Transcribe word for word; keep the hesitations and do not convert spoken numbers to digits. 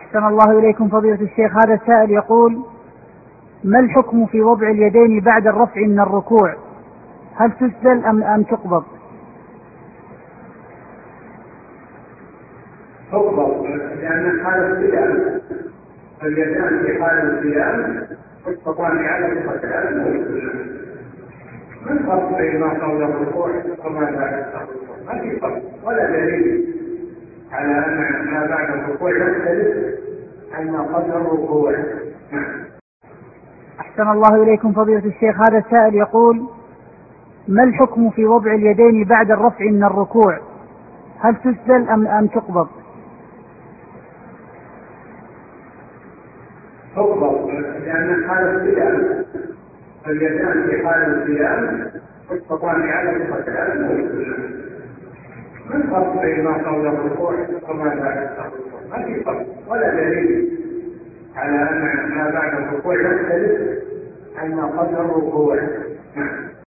أحسن الله إليكم فضيلة الشيخ. هذا السائل يقول: ما الحكم في وضع اليدين بعد الرفع من الركوع؟ هل تسدل أم أم تقبض؟ تقبض، لأن حال القيام اليدان في حال القيام تستطيع على القتال من فرق بين ما قبل الركوع وما بعد الركوع؟ ما في فرق ولا دليل على أن ما بعد الركوع يختلف عن ما قبل الركوع. أحسن الله إليكم فضيلة الشيخ. هذا السائل يقول: ما الحكم في وضع اليدين بعد الرفع من الركوع؟ هل تسدل أم أم تقبض؟ تقبض، لأن حال القيام اليدان في حال القيام تستطيع على القتال من فرق بين ما قبل الركوع وما بعد الركوع؟ ما في فرق ولا دليل على أن ما بعد الركوع يختلف عن ما قبل الركوع.